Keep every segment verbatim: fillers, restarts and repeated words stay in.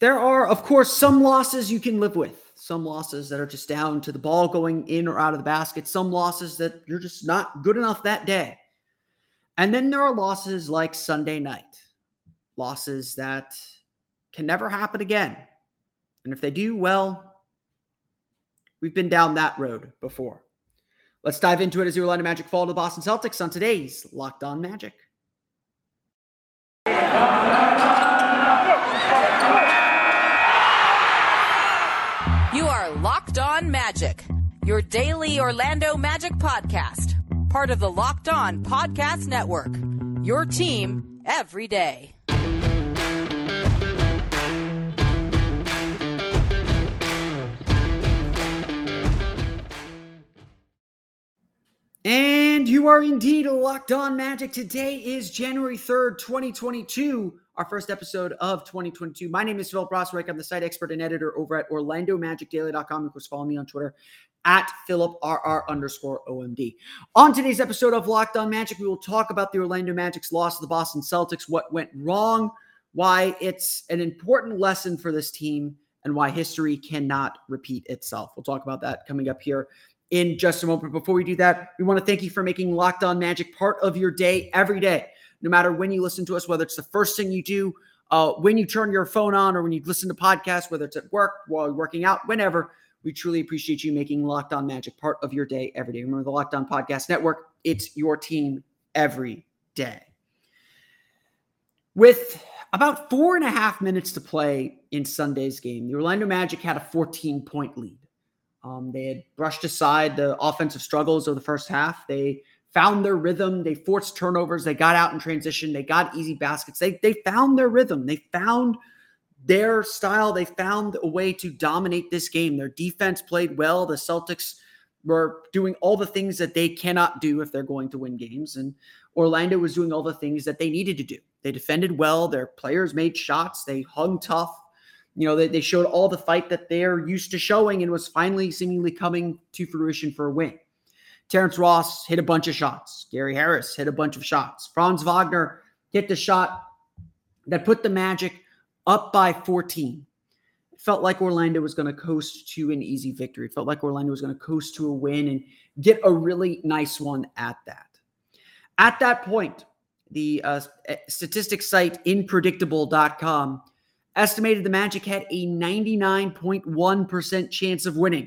There are, of course, some losses you can live with. Some losses that are just down to the ball going in or out of the basket. Some losses that you're just not good enough that day. And then there are losses like Sunday night. Losses that can never happen again. And if they do, well, we've been down that road before. Let's dive into it as the Orlando Magic fall to the Boston Celtics on today's Locked On Magic. You are Locked On Magic, your daily Orlando Magic podcast, part of the Locked On Podcast Network, your team every day. And you are indeed Locked On Magic. Today is January third, twenty twenty-two, our first episode of twenty twenty-two. My name is Philip Rosswick. I'm the site expert and editor over at Orlando Magic Daily dot com. Of course, follow me on Twitter at PhilipRR underscore OMD. On today's episode of Locked On Magic, we will talk about the Orlando Magic's loss to the Boston Celtics, what went wrong, why it's an important lesson for this team, and why history cannot repeat itself. We'll talk about that coming up here in just a moment. Before we do that, we want to thank you for making Locked On Magic part of your day every day. No matter when you listen to us, whether it's the first thing you do, uh, when you turn your phone on, or when you listen to podcasts, whether it's at work, while you're working out, whenever, we truly appreciate you making Locked On Magic part of your day every day. Remember, the Locked On Podcast Network, it's your team every day. With about four and a half minutes to play in Sunday's game, the Orlando Magic had a fourteen-point lead. Um, they had brushed aside the offensive struggles of the first half. They found their rhythm. They forced turnovers. They got out in transition. They got easy baskets. They, they found their rhythm. They found their style. They found a way to dominate this game. Their defense played well. The Celtics were doing all the things that they cannot do if they're going to win games. And Orlando was doing all the things that they needed to do. They defended well. Their players made shots. They hung tough. You know, they, they showed all the fight that they're used to showing and was finally seemingly coming to fruition for a win. Terrence Ross hit a bunch of shots. Gary Harris hit a bunch of shots. Franz Wagner hit the shot that put the Magic up by fourteen. It felt like Orlando was going to coast to an easy victory. It felt like Orlando was going to coast to a win and get a really nice one at that. At that point, the uh, statistics site Inpredictable dot com estimated the Magic had a ninety-nine point one percent chance of winning.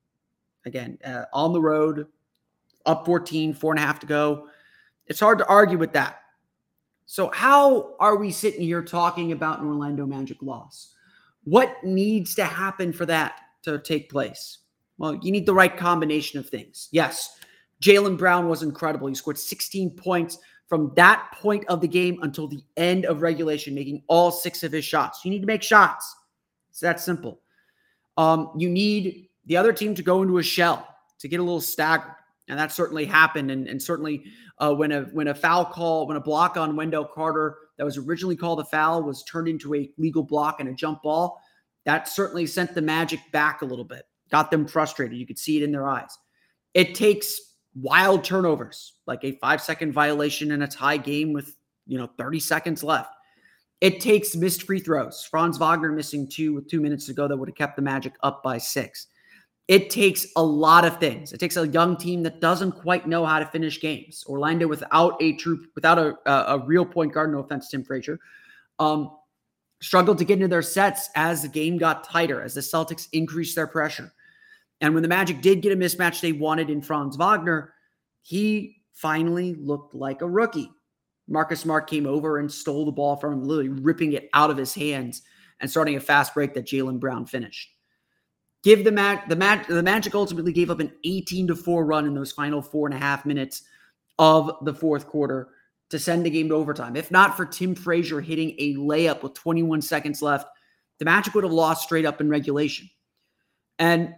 Again, uh, on the road, up fourteen, four and a half to go. It's hard to argue with that. So how are we sitting here talking about an Orlando Magic loss? What needs to happen for that to take place? Well, you need the right combination of things. Yes, Jaylen Brown was incredible. He scored sixteen points from that point of the game until the end of regulation, making all six of his shots. You need to make shots. It's that simple. Um, you need the other team to go into a shell, to get a little staggered. And that certainly happened. And, and certainly uh, when a when a foul call, when a block on Wendell Carter that was originally called a foul was turned into a legal block and a jump ball, that certainly sent the Magic back a little bit, got them frustrated. You could see it in their eyes. It takes wild turnovers, like a five-second violation in a tie game with, you know, thirty seconds left. It takes missed free throws. Franz Wagner missing two with two minutes to go that would have kept the Magic up by six. It takes a lot of things. It takes a young team that doesn't quite know how to finish games. Orlando, without a true, without a, a, a real point guard, no offense, Tim Frazier, um, struggled to get into their sets as the game got tighter, as the Celtics increased their pressure. And when the Magic did get a mismatch they wanted in Franz Wagner, he finally looked like a rookie. Marcus Smart came over and stole the ball from him, literally ripping it out of his hands and starting a fast break that Jaylen Brown finished. Give the Mag- the, Mag- the Magic ultimately gave up an eighteen to four run in those final four and a half minutes of the fourth quarter to send the game to overtime. If not for Tim Frazier hitting a layup with twenty-one seconds left, the Magic would have lost straight up in regulation. And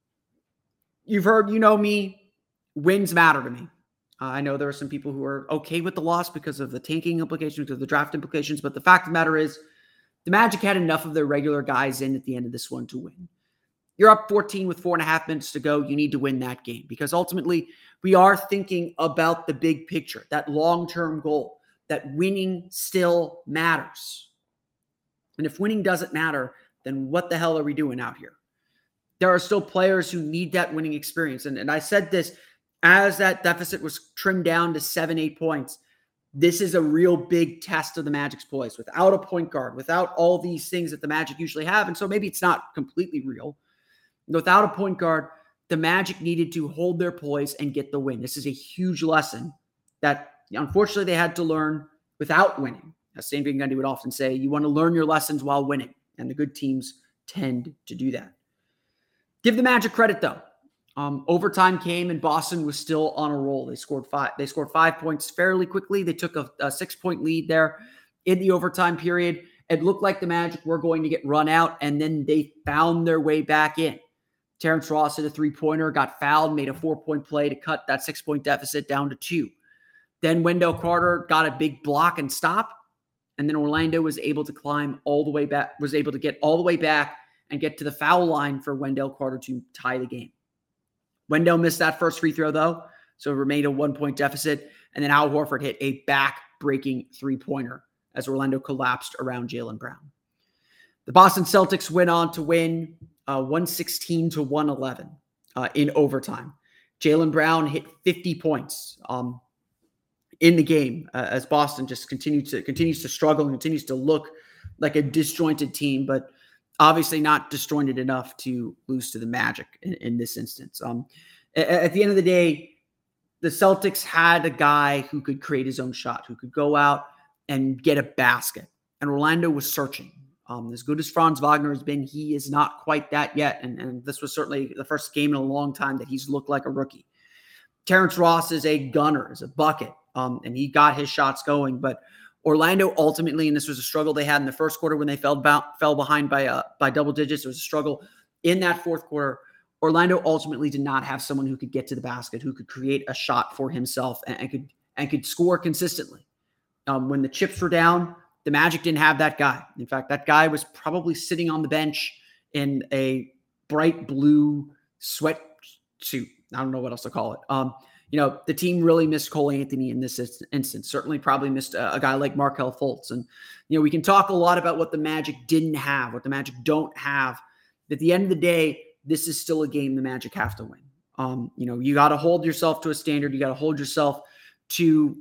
you've heard, you know me, wins matter to me. Uh, I know there are some people who are okay with the loss because of the tanking implications, because of the draft implications, but the fact of the matter is the Magic had enough of their regular guys in at the end of this one to win. You're up fourteen with four and a half minutes to go. You need to win that game because ultimately we are thinking about the big picture, that long-term goal, that winning still matters. And if winning doesn't matter, then what the hell are we doing out here? There are still players who need that winning experience. And, and I said this as that deficit was trimmed down to seven, eight points. This is a real big test of the Magic's poise without a point guard, without all these things that the Magic usually have. And so maybe it's not completely real. Without a point guard, the Magic needed to hold their poise and get the win. This is a huge lesson that unfortunately they had to learn without winning. As Stan Van Gundy would often say, you want to learn your lessons while winning. And the good teams tend to do that. Give the Magic credit though. Um, overtime came and Boston was still on a roll. They scored five. They scored five points fairly quickly. They took a, a six-point lead there in the overtime period. It looked like the Magic were going to get run out, and then they found their way back in. Terrence Ross hit a three-pointer, got fouled, made a four-point play to cut that six-point deficit down to two. Then Wendell Carter got a big block and stop, and then Orlando was able to climb all the way back, was able to get all the way back and get to the foul line for Wendell Carter to tie the game. Wendell missed that first free throw, though, so it remained a one-point deficit. And then Al Horford hit a back-breaking three-pointer as Orlando collapsed around Jaylen Brown. The Boston Celtics went on to win uh, one sixteen to one eleven uh, in overtime. Jaylen Brown hit fifty points um, in the game uh, as Boston just continues to continues to struggle and continues to look like a disjointed team, but obviously not disjointed enough to lose to the Magic in, in this instance. Um, at, at the end of the day, the Celtics had a guy who could create his own shot, who could go out and get a basket. And Orlando was searching. Um, as good as Franz Wagner has been, he is not quite that yet. And, and this was certainly the first game in a long time that he's looked like a rookie. Terrence Ross is a gunner, is a bucket, um, and he got his shots going. But Orlando ultimately, and this was a struggle they had in the first quarter when they fell, ba- fell behind by uh, by double digits. It was a struggle in that fourth quarter. Orlando ultimately did not have someone who could get to the basket, who could create a shot for himself and, and could and could score consistently. Um, when the chips were down, the Magic didn't have that guy. In fact, that guy was probably sitting on the bench in a bright blue sweatsuit. I don't know what else to call it. Um, You know, the team really missed Cole Anthony in this instance. Certainly probably missed a, a guy like Markelle Fultz. And, you know, we can talk a lot about what the Magic didn't have, what the Magic don't have. At the end of the day, this is still a game the Magic have to win. Um, you know, you got to hold yourself to a standard. You got to hold yourself to,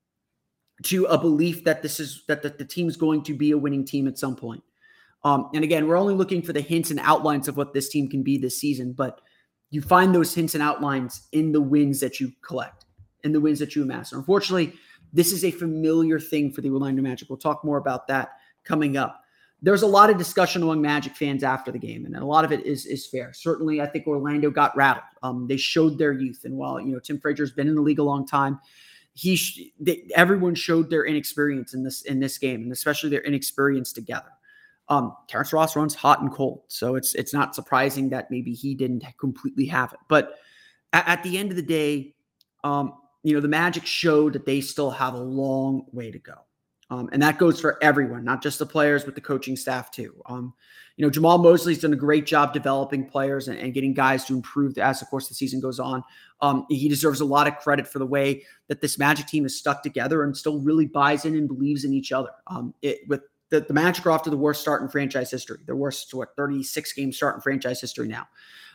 to a belief that this is, that the, the team's going to be a winning team at some point. Um, and again, we're only looking for the hints and outlines of what this team can be this season, but you find those hints and outlines in the wins that you collect, in the wins that you amass. And unfortunately, this is a familiar thing for the Orlando Magic. We'll talk more about that coming up. There's a lot of discussion among Magic fans after the game, and a lot of it is, is fair. Certainly, I think Orlando got rattled. Um, they showed their youth. And while, you know, Tim Frazier's been in the league a long time, he sh- they, everyone showed their inexperience in this, in this game, and especially their inexperience together. Um, Terrence Ross runs hot and cold, so it's it's not surprising that maybe he didn't completely have it. But at, at the end of the day, um, you know, the Magic showed that they still have a long way to go, um, and that goes for everyone, not just the players, but the coaching staff too. Um, you know, Jamal Mosley's done a great job developing players and, and getting guys to improve as, of course, the season goes on. Um, he deserves a lot of credit for the way that this Magic team is stuck together and still really buys in and believes in each other. Um, it, with The, the Magic are off to the worst start in franchise history. Their worst, what, thirty-six game start in franchise history now.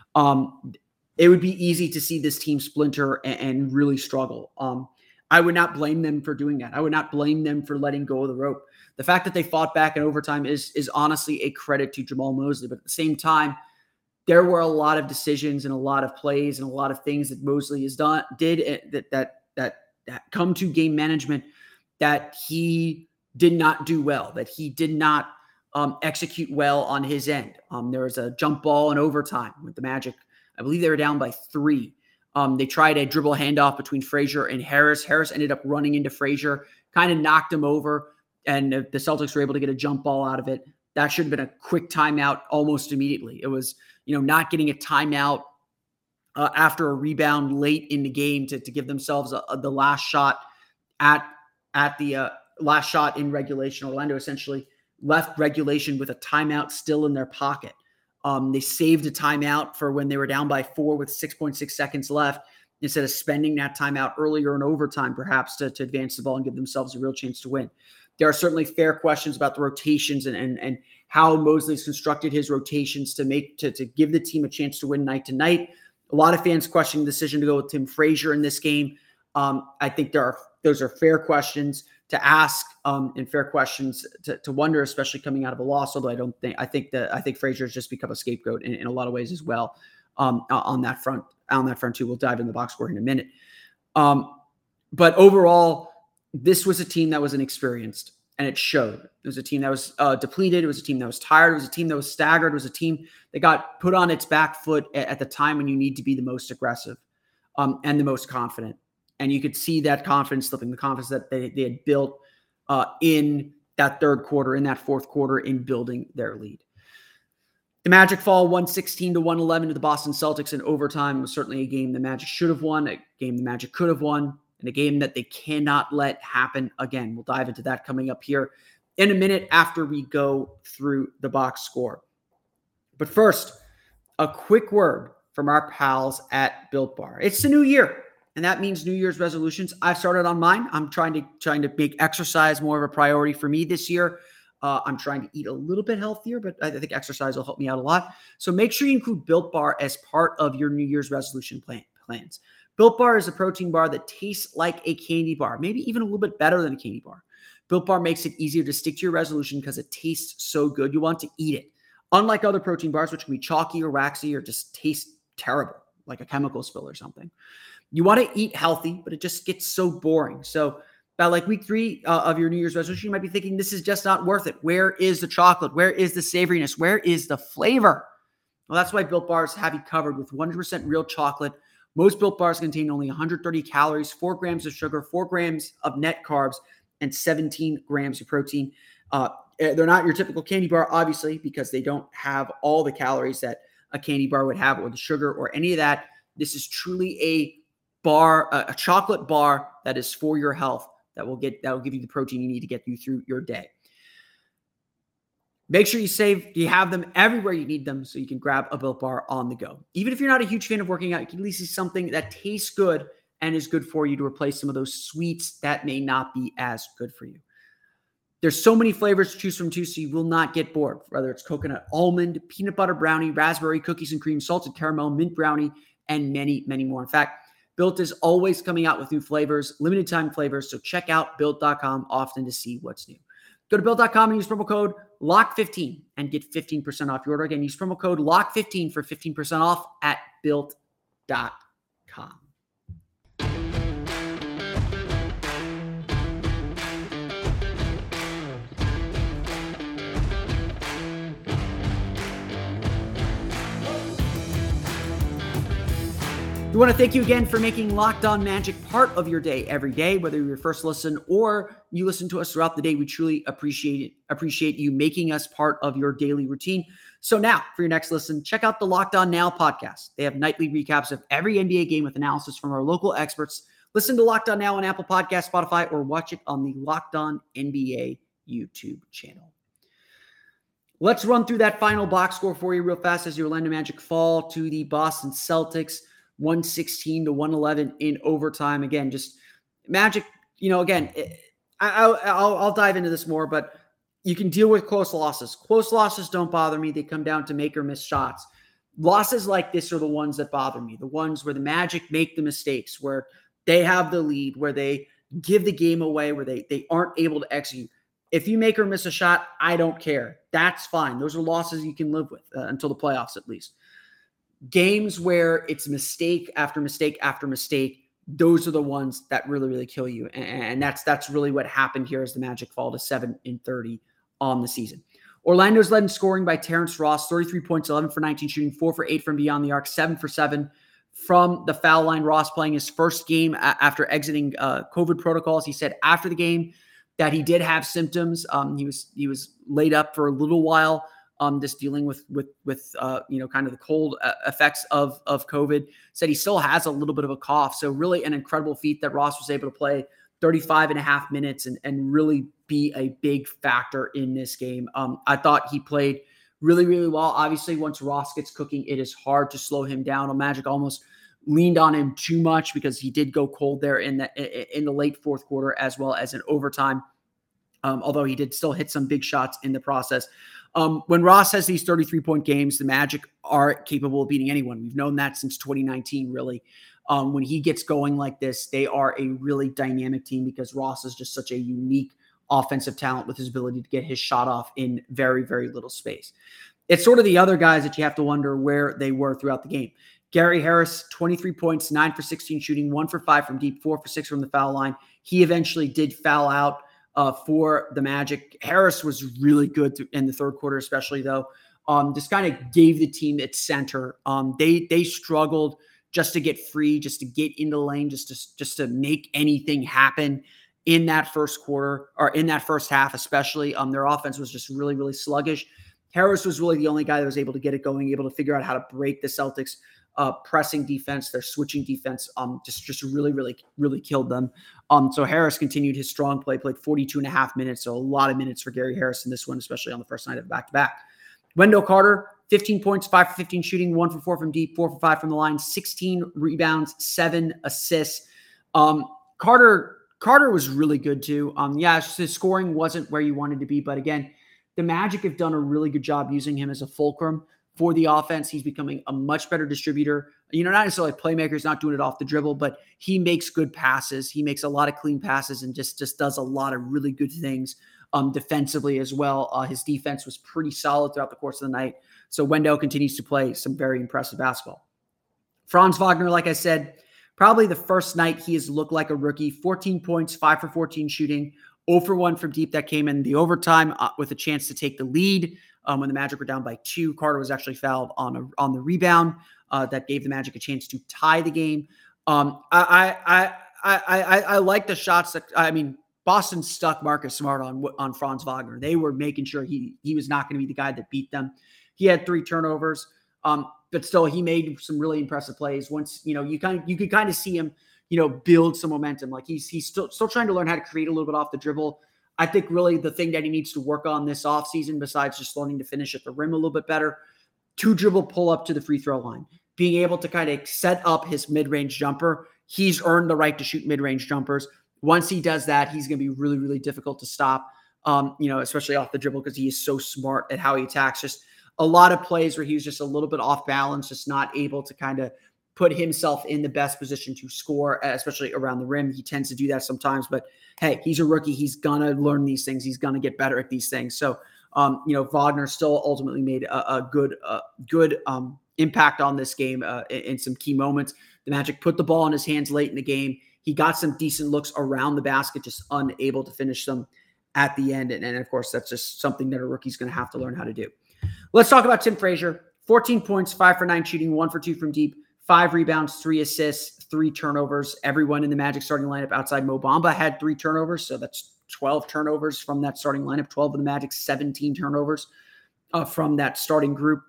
Um, it would be easy to see this team splinter and, and really struggle. Um, I would not blame them for doing that. I would not blame them for letting go of the rope. The fact that they fought back in overtime is, is honestly a credit to Jamal Mosley. But at the same time, there were a lot of decisions and a lot of plays and a lot of things that Mosley has done, did that, that, that, that come to game management that he did not do well, that he did not um, execute well on his end. Um, there was a jump ball in overtime with the Magic. I believe they were down by three. Um, they tried a dribble handoff between Frazier and Harris. Harris ended up running into Frazier, kind of knocked him over, and the Celtics were able to get a jump ball out of it. That should have been a quick timeout almost immediately. It was, you know, not getting a timeout uh, after a rebound late in the game to, to give themselves a, a, the last shot at, at the uh, last shot in regulation. Orlando essentially left regulation with a timeout still in their pocket. Um, they saved a timeout for when they were down by four with six point six seconds left, instead of spending that timeout earlier in overtime, perhaps to, to advance the ball and give themselves a real chance to win. there are certainly fair questions about the rotations and and, and how Mosley's constructed his rotations to make to, to give the team a chance to win night to night. A lot of fans questioning the decision to go with Tim Frazier in this game. Um, I think there are those are fair questions to ask um, and fair questions to, to wonder, especially coming out of a loss. Although I don't think I think that I think Frazier has just become a scapegoat in, in a lot of ways as well um, on that front. On that front too, we'll dive in the box score in a minute. Um, but overall, this was a team that was inexperienced, and it showed. It was a team that was uh, depleted. It was a team that was tired. It was a team that was staggered. It was a team that got put on its back foot at, at the time when you need to be the most aggressive um, and the most confident. And you could see that confidence slipping, the confidence that they, they had built uh, in that third quarter, in that fourth quarter, in building their lead. The Magic fall one sixteen to one eleven to the Boston Celtics in overtime. It was certainly a game the Magic should have won, a game the Magic could have won, and a game that they cannot let happen again. We'll dive into that coming up here in a minute after we go through the box score. But first, a quick word from our pals at Built Bar. It's the new year, and that means New Year's resolutions. I've started on mine. I'm trying to trying to make exercise more of a priority for me this year. Uh, I'm trying to eat a little bit healthier, but I think exercise will help me out a lot. So make sure you include Built Bar as part of your New Year's resolution plan, plans. Built Bar is a protein bar that tastes like a candy bar, maybe even a little bit better than a candy bar. Built Bar makes it easier to stick to your resolution because it tastes so good. You want to eat it. Unlike other protein bars, which can be chalky or waxy or just taste terrible, like a chemical spill or something. You want to eat healthy, but it just gets so boring. So by like week three uh, of your New Year's resolution, you might be thinking, this is just not worth it. Where is the chocolate? Where is the savoriness? Where is the flavor? Well, that's why Built Bars have you covered with one hundred percent real chocolate. Most Built Bars contain only one hundred thirty calories, four grams of sugar, four grams of net carbs, and seventeen grams of protein. Uh, they're not your typical candy bar, obviously, because they don't have all the calories that a candy bar would have, or the sugar, or any of that. This is truly a bar, a chocolate bar that is for your health. That will get that will give you the protein you need to get you through your day. Make sure you save, you have them everywhere you need them so you can grab a Built Bar on the go. Even if you're not a huge fan of working out, you can at least see something that tastes good and is good for you to replace some of those sweets that may not be as good for you. There's so many flavors to choose from too, so you will not get bored. Whether it's coconut almond, peanut butter brownie, raspberry, cookies and cream, salted caramel, mint brownie, and many, many more. In fact, Built is always coming out with new flavors, limited time flavors. So check out built dot com often to see what's new. Go to built dot com and use promo code lock fifteen and get fifteen percent off your order. Again, use promo code lock fifteen for fifteen percent off at built dot com. We want to thank you again for making Locked On Magic part of your day every day, whether you're your first listen or you listen to us throughout the day. We truly appreciate it, appreciate you making us part of your daily routine. So now, for your next listen, check out the Locked On Now podcast. They have nightly recaps of every N B A game with analysis from our local experts. Listen to Locked On Now on Apple Podcasts, Spotify, or watch it on the Locked On N B A YouTube channel. Let's run through that final box score for you real fast as your Orlando Magic fall to the Boston Celtics. one sixteen to one eleven in overtime. Again, just Magic, you know, again, I, I, I'll, I'll dive into this more, but you can deal with close losses. Close losses don't bother me. They come down to make or miss shots. Losses like this are the ones that bother me, the ones where the Magic make the mistakes, where they have the lead, where they give the game away, where they, they aren't able to execute. If you make or miss a shot, I don't care. That's fine. Those are losses you can live with uh, until the playoffs at least. Games where it's mistake after mistake after mistake, those are the ones that really, really kill you. And that's that's really what happened here as the Magic fall to seven and thirty on the season. Orlando's led in scoring by Terrence Ross, thirty-three points, eleven for nineteen shooting, four for eight from beyond the arc, seven for seven from the foul line. Ross playing his first game after exiting uh, COVID protocols. He said after the game that he did have symptoms. Um, he was he was laid up for a little while. Um, just dealing with, with, with, uh, you know, kind of the cold uh, effects of, of COVID. Said he still has a little bit of a cough. So really an incredible feat that Ross was able to play thirty-five and a half minutes and, and really be a big factor in this game. Um, I thought he played really, really well. Obviously, once Ross gets cooking, it is hard to slow him down. Magic almost leaned on him too much because he did go cold there in the, in the late fourth quarter as well as in overtime. Um, although he did still hit some big shots in the process. Um, when Ross has these thirty-three point games, the Magic are capable of beating anyone. We've known that since twenty nineteen, really. Um, when he gets going like this, they are a really dynamic team because Ross is just such a unique offensive talent with his ability to get his shot off in very, very little space. It's sort of the other guys that you have to wonder where they were throughout the game. Gary Harris, twenty-three points, nine for sixteen shooting, one for five from deep, four for six from the foul line. He eventually did foul out uh, for the Magic. Harris was really good in the third quarter, especially though. Um, just kind of gave the team its center. Um, they they struggled just to get free, just to get into the lane, just to just to make anything happen in that first quarter or in that first half, especially. Um, their offense was just really, really sluggish. Harris was really the only guy that was able to get it going, able to figure out how to break the Celtics' uh, pressing defense, their switching defense. Um, just, just really, really, really killed them. Um, so Harris continued his strong play, played forty-two and a half minutes. So a lot of minutes for Gary Harris in this one, especially on the first night of back-to-back. Wendell Carter, fifteen points, five for fifteen shooting, one for four from deep, four for five from the line, sixteen rebounds, seven assists. Um, Carter, Carter was really good too. Um, yeah, his scoring wasn't where you wanted to be, but again, the Magic have done a really good job using him as a fulcrum for the offense. He's becoming a much better distributor. You know, not necessarily playmakers, not doing it off the dribble, but he makes good passes. He makes a lot of clean passes and just, just does a lot of really good things um, defensively as well. Uh, his defense was pretty solid throughout the course of the night. So Wendell continues to play some very impressive basketball. Franz Wagner, like I said, probably the first night he has looked like a rookie. fourteen points, five for fourteen shooting, zero for one from deep. That came in the overtime uh, with a chance to take the lead. Um, when the Magic were down by two, Carter was actually fouled on a, on the rebound. Uh, that gave the Magic a chance to tie the game. Um, I, I, I, I, I like the shots that, I mean, Boston stuck Marcus Smart on, on Franz Wagner. They were making sure he, he was not going to be the guy that beat them. He had three turnovers, um, but still he made some really impressive plays. Once, you know, you kind of, you could kind of see him, you know, build some momentum. Like he's, he's still, still trying to learn how to create a little bit off the dribble. I think really the thing that he needs to work on this offseason, besides just learning to finish at the rim a little bit better, two dribble pull up to the free throw line, being able to kind of set up his mid-range jumper. He's earned the right to shoot mid-range jumpers. Once he does that, he's going to be really, really difficult to stop, um, you know, especially off the dribble because he is so smart at how he attacks. Just a lot of plays where he was just a little bit off balance, just not able to kind of put himself in the best position to score, especially around the rim. He tends to do that sometimes, but hey, he's a rookie. He's going to learn these things. He's going to get better at these things. So, um, you know, Wagner still ultimately made a, a good, uh, good um, impact on this game uh, in, in some key moments. The Magic put the ball in his hands late in the game. He got some decent looks around the basket, just unable to finish them at the end. And, and of course, that's just something that a rookie's going to have to learn how to do. Let's talk about Tim Frazier. fourteen points, five for nine shooting, one for two from deep, five rebounds, three assists, three turnovers. Everyone in the Magic starting lineup outside Mo Bamba had three turnovers. So that's twelve turnovers from that starting lineup, twelve of the Magic, seventeen turnovers uh, from that starting group.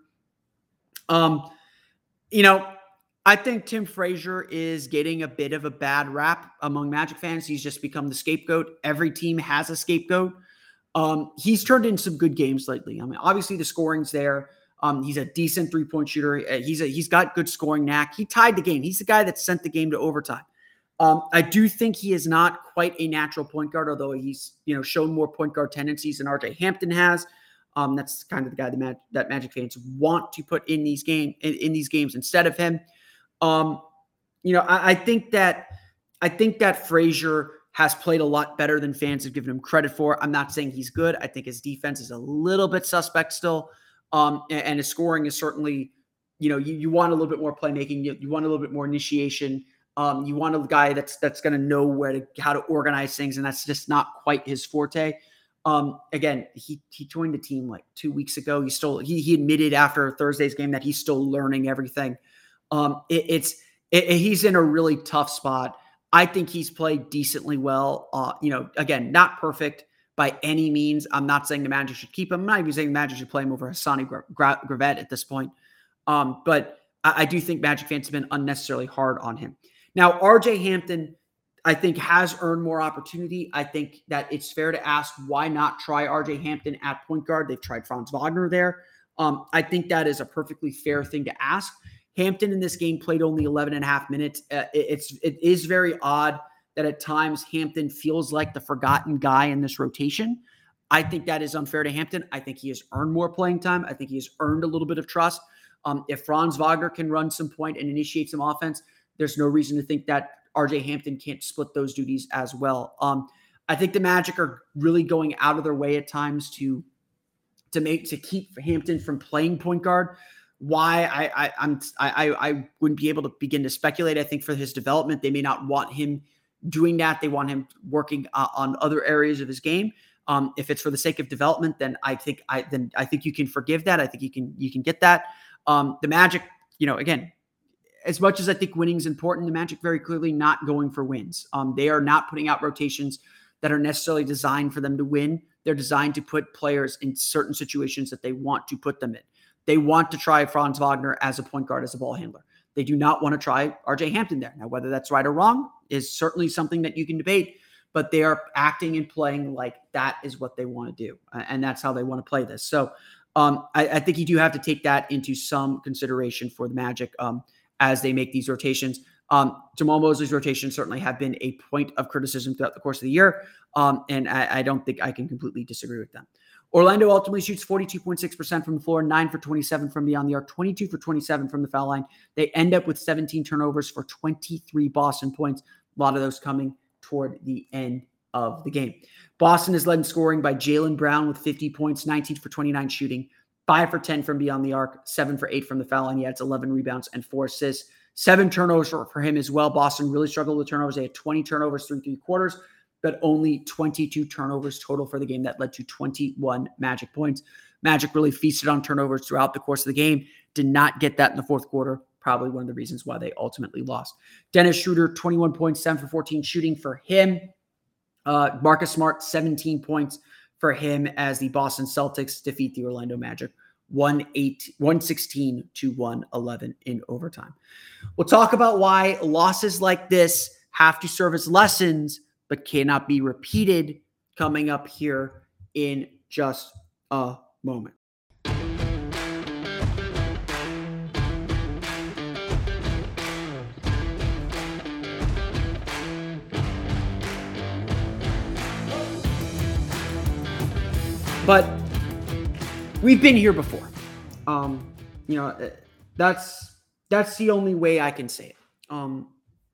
Um, you know, I think Tim Frazier is getting a bit of a bad rap among Magic fans. He's just become the scapegoat. Every team has a scapegoat. Um, he's turned in some good games lately. I mean, obviously the scoring's there. Um, he's a decent three-point shooter. He's a, he's got good scoring knack. He tied the game. He's the guy that sent the game to overtime. Um, I do think he is not quite a natural point guard, although he's, you know, shown more point guard tendencies than R J Hampton has. Um, that's kind of the guy that, Mag- that Magic fans want to put in these game in, in these games instead of him. Um, you know, I, I think that I think that Frazier has played a lot better than fans have given him credit for. I'm not saying he's good. I think his defense is a little bit suspect still. Um, and, and his scoring is certainly, you know, you, you want a little bit more playmaking. You, you want a little bit more initiation. Um, you want a guy that's that's going to know where to how to organize things, and that's just not quite his forte. Um, again, he he joined the team like two weeks ago. He still he he admitted after Thursday's game that he's still learning everything. Um, it, it's it, he's in a really tough spot. I think he's played decently well. Uh, you know, again, not perfect by any means. I'm not saying the Magic should keep him. I'm not even saying the Magic should play him over Hassani Gravett at this point. Um, but I, I do think Magic fans have been unnecessarily hard on him. Now, R J Hampton, I think, has earned more opportunity. I think that it's fair to ask why not try R J Hampton at point guard. They've tried Franz Wagner there. Um, I think that is a perfectly fair thing to ask. Hampton in this game played only eleven and a half minutes. Uh, it, it's, it is very odd that at times Hampton feels like the forgotten guy in this rotation. I think that is unfair to Hampton. I think he has earned more playing time. I think he has earned a little bit of trust. Um, if Franz Wagner can run some point and initiate some offense, there's no reason to think that R J Hampton can't split those duties as well. Um, I think the Magic are really going out of their way at times to, to make to keep Hampton from playing point guard. Why I, I I'm I I wouldn't be able to begin to speculate. I think for his development, they may not want him doing that. They want him working uh, on other areas of his game. Um, if it's for the sake of development, then I think I then I think you can forgive that. I think you can you can get that. Um, the Magic, you know, again, as much as I think winning is important, the Magic very clearly not going for wins. Um, they are not putting out rotations that are necessarily designed for them to win. They're designed to put players in certain situations that they want to put them in. They want to try Franz Wagner as a point guard, as a ball handler. They do not want to try R J Hampton there. Now, whether that's right or wrong is certainly something that you can debate, but they are acting and playing like that is what they want to do. And that's how they want to play this. So um, I, I think you do have to take that into some consideration for the Magic um, as they make these rotations. Um, Jamal Mosley's rotations certainly have been a point of criticism throughout the course of the year. Um, and I, I don't think I can completely disagree with them. Orlando ultimately shoots forty-two point six percent from the floor, nine for twenty-seven from beyond the arc, twenty-two for twenty-seven from the foul line. They end up with seventeen turnovers for twenty-three Boston points. A lot of those coming toward the end of the game. Boston is led in scoring by Jaylen Brown with fifty points, nineteen for twenty-nine shooting, five for ten from beyond the arc, seven for eight from the foul line. He adds eleven rebounds and four assists. Seven turnovers for, for him as well. Boston really struggled with turnovers. They had twenty turnovers through three quarters, but only twenty-two turnovers total for the game. That led to twenty-one Magic points. Magic really feasted on turnovers throughout the course of the game. Did not get that in the fourth quarter. Probably one of the reasons why they ultimately lost. Dennis Schroeder, twenty-one points, seven for fourteen shooting for him. Uh, Marcus Smart, seventeen points for him as the Boston Celtics defeat the Orlando Magic one sixteen to one eleven in overtime. We'll talk about why losses like this have to serve as lessons but cannot be repeated coming up here in just a moment. But we've been here before. Um, you know, that's that's the only way I can say it. Um,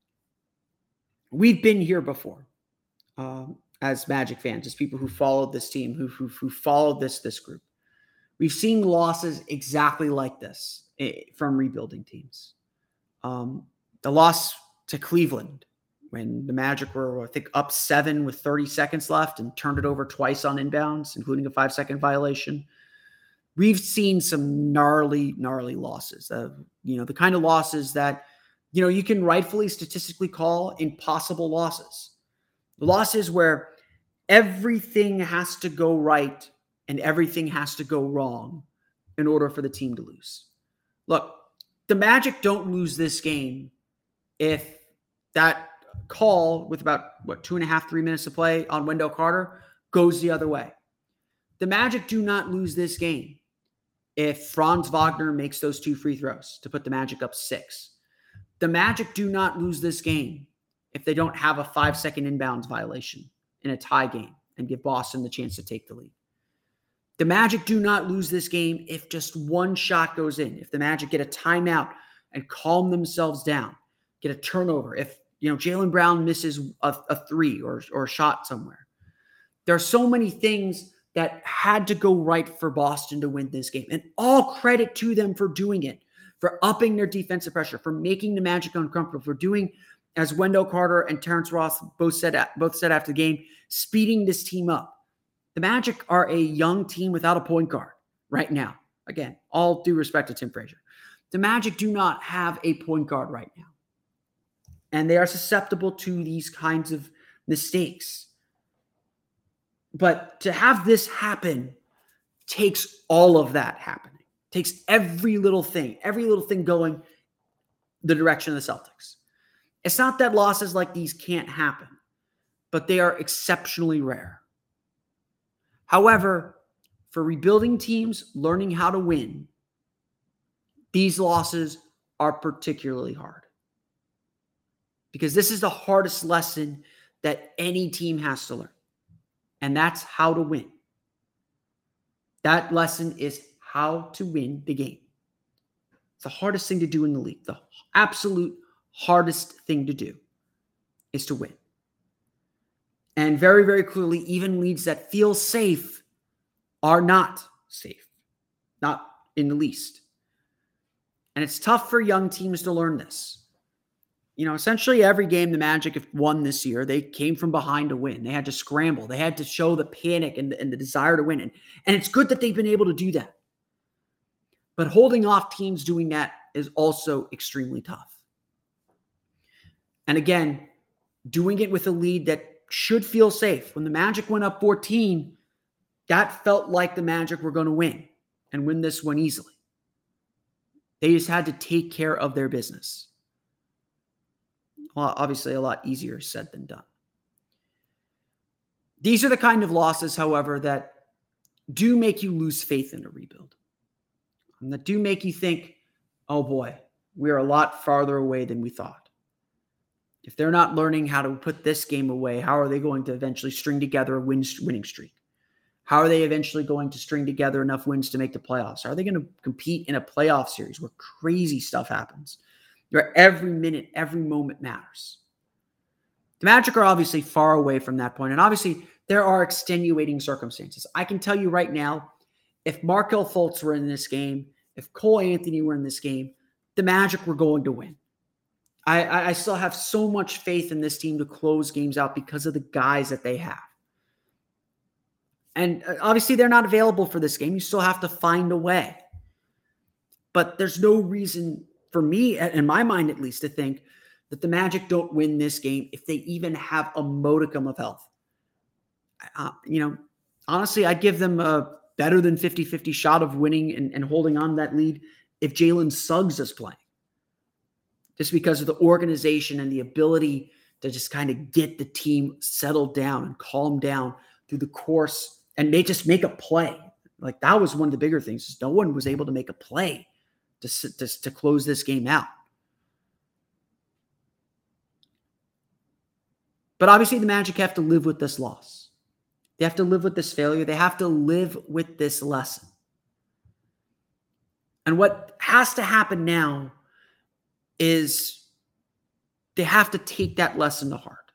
we've been here before. Um, as Magic fans, as people who followed this team, who, who, who followed this, this group. We've seen losses exactly like this eh, from rebuilding teams. Um, the loss to Cleveland when the Magic were, I think, up seven with thirty seconds left and turned it over twice on inbounds, including a five-second violation. We've seen some gnarly, gnarly losses. Uh, you know, the kind of losses that, you know, you can rightfully statistically call impossible losses. The losses where everything has to go right and everything has to go wrong in order for the team to lose. Look, the Magic don't lose this game if that call with about, what, two and a half, three minutes to play on Wendell Carter goes the other way. The Magic do not lose this game if Franz Wagner makes those two free throws to put the Magic up six. The Magic do not lose this game if they don't have a five-second inbounds violation in a tie game and give Boston the chance to take the lead. The Magic do not lose this game if just one shot goes in. If the Magic get a timeout and calm themselves down, get a turnover. If, you know, Jaylen Brown misses a, a three or, or a shot somewhere. There are so many things that had to go right for Boston to win this game. And all credit to them for doing it, for upping their defensive pressure, for making the Magic uncomfortable, for doing, as Wendell Carter and Terrence Ross both said, both said after the game, speeding this team up. The Magic are a young team without a point guard right now. Again, all due respect to Tim Frazier. The Magic do not have a point guard right now. And they are susceptible to these kinds of mistakes. But to have this happen takes all of that happening. Takes every little thing, every little thing going the direction of the Celtics. It's not that losses like these can't happen, but they are exceptionally rare. However, for rebuilding teams learning how to win, these losses are particularly hard. Because this is the hardest lesson that any team has to learn, and that's how to win. That lesson is how to win the game. It's the hardest thing to do in the league. The absolute hardest thing to do is to win. And very, very clearly, even leads that feel safe are not safe. Not in the least. And it's tough for young teams to learn this. You know, essentially every game the Magic have won this year, they came from behind to win. They had to scramble. They had to show the panic and the, and the desire to win. And, and it's good that they've been able to do that. But holding off teams doing that is also extremely tough. And again, doing it with a lead that should feel safe. When the Magic went up fourteen, that felt like the Magic were going to win and win this one easily. They just had to take care of their business. Well, obviously a lot easier said than done. These are the kind of losses, however, that do make you lose faith in a rebuild. And that do make you think, oh boy, we're a lot farther away than we thought. If they're not learning how to put this game away, how are they going to eventually string together a win, winning streak? How are they eventually going to string together enough wins to make the playoffs? Are they going to compete in a playoff series where crazy stuff happens? Where every minute, every moment matters. The Magic are obviously far away from that point, and obviously there are extenuating circumstances. I can tell you right now, if Markelle Fultz were in this game, if Cole Anthony were in this game, the Magic were going to win. I, I still have so much faith in this team to close games out because of the guys that they have. And obviously they're not available for this game. You still have to find a way. But there's no reason for me, in my mind at least, to think that the Magic don't win this game if they even have a modicum of health. Uh, you know, honestly, I'd give them a better than fifty-fifty shot of winning and, and holding on to that lead if Jalen Suggs is playing. Just because of the organization and the ability to just kind of get the team settled down and calm down through the course and may just make a play. Like that was one of the bigger things. Is no one was able to make a play to, to, to close this game out. But obviously the Magic have to live with this loss. They have to live with this failure. They have to live with this lesson. And what has to happen now is they have to take that lesson to heart.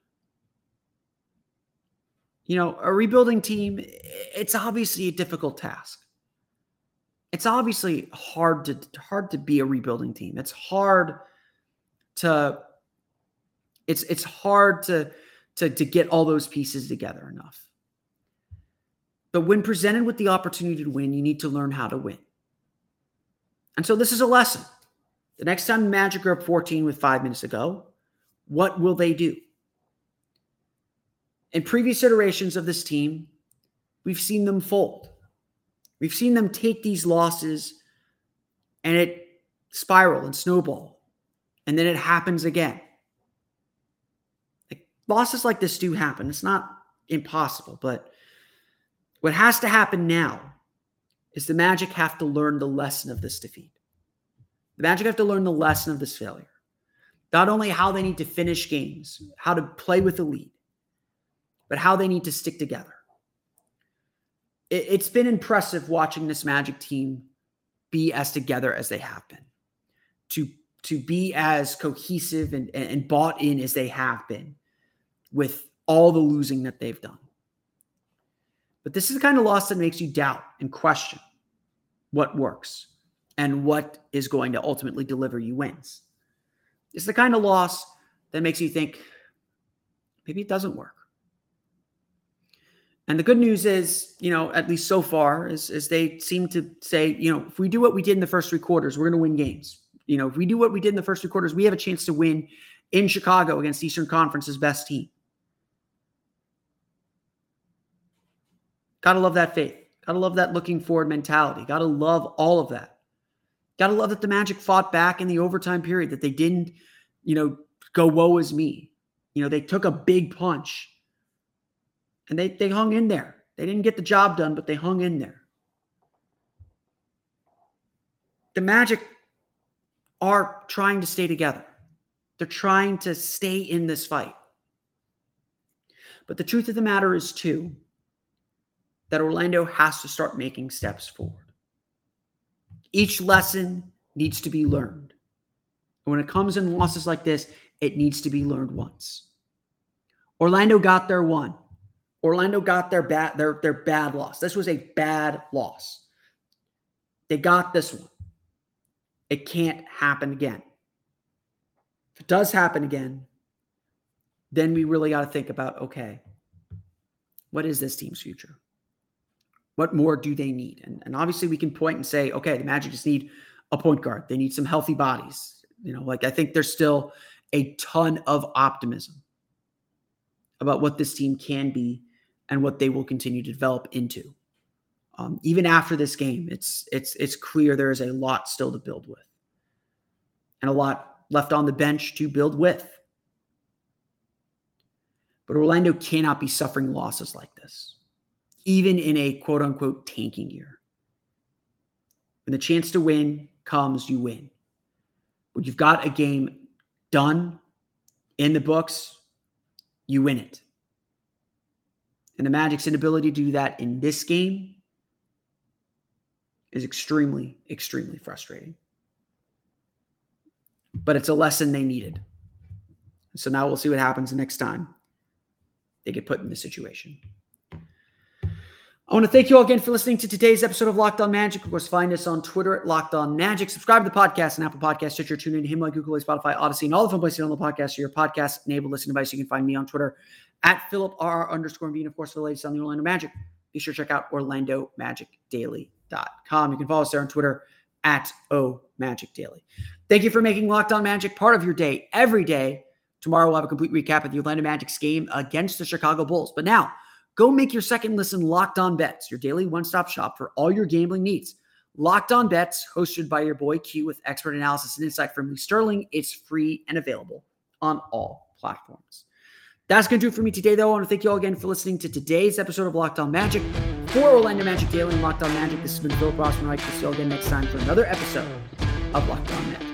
You know, a rebuilding team, it's obviously a difficult task. It's obviously hard to hard to be a rebuilding team. It's hard to it's it's hard to to to get all those pieces together enough. But when presented with the opportunity to win, you need to learn how to win. And so this is a lesson. The next time the Magic are up fourteen with five minutes to go, what will they do? In previous iterations of this team, we've seen them fold. We've seen them take these losses and it spiral and snowball. And then it happens again. Like, losses like this do happen. It's not impossible, but what has to happen now is the Magic have to learn the lesson of this defeat. The Magic have to learn the lesson of this failure. Not only how they need to finish games, how to play with the lead, but how they need to stick together. It, it's been impressive watching this Magic team be as together as they have been, to, to be as cohesive and, and bought in as they have been with all the losing that they've done. But this is the kind of loss that makes you doubt and question what works and what is going to ultimately deliver you wins. It's the kind of loss that makes you think maybe it doesn't work. And the good news is, you know, at least so far, is, is they seem to say, you know, if we do what we did in the first three quarters, we're going to win games. You know, if we do what we did in the first three quarters, we have a chance to win in Chicago against Eastern Conference's best team. Gotta love that faith. Gotta love that looking forward mentality. Gotta love all of that. Gotta love that the Magic fought back in the overtime period, that they didn't, you know, go woe is me. You know, they took a big punch and they, they hung in there. They didn't get the job done, but they hung in there. The Magic are trying to stay together. They're trying to stay in this fight. But the truth of the matter is, too, that Orlando has to start making steps forward. Each lesson needs to be learned. And when it comes in losses like this, it needs to be learned once. Orlando got their one. Orlando got their bad, their, their bad loss. This was a bad loss. They got this one. It can't happen again. If it does happen again, then we really got to think about, okay, what is this team's future? What more do they need? And, and obviously we can point and say, okay, the Magic just need a point guard. They need some healthy bodies. You know, like I think there's still a ton of optimism about what this team can be and what they will continue to develop into. Um, even after this game, it's it's it's clear there is a lot still to build with and a lot left on the bench to build with. But Orlando cannot be suffering losses like this, even in a quote-unquote tanking year. When the chance to win comes, you win. When you've got a game done in the books, you win it. And the Magic's inability to do that in this game is extremely, extremely frustrating. But it's a lesson they needed. So now we'll see what happens the next time they get put in this situation. I want to thank you all again for listening to today's episode of Locked On Magic. Of course, find us on Twitter at Locked On Magic. Subscribe to the podcast on Apple Podcasts, Stitcher, TuneIn, Himalaya, Google, Spotify, Odyssey, and all the fun places on the podcast. So your podcast-enabled listening device. You can find me on Twitter at Philip R underscore V. And of course, for the latest on the Orlando Magic, be sure to check out Orlando Magic Daily dot com. You can follow us there on Twitter at O Magic Daily. Thank you for making Locked On Magic part of your day every day. Tomorrow we'll have a complete recap of the Orlando Magic's game against the Chicago Bulls. But now, go make your second listen Locked On Bets, your daily one-stop shop for all your gambling needs. Locked On Bets, hosted by your boy Q with expert analysis and insight from Lee Sterling. It's free and available on all platforms. That's going to do it for me today, though. I want to thank you all again for listening to today's episode of Locked On Magic. For Orlando Magic Daily and Locked On Magic, this has been Philip Rossman. I'd like to see you all again next time for another episode of Locked On Magic.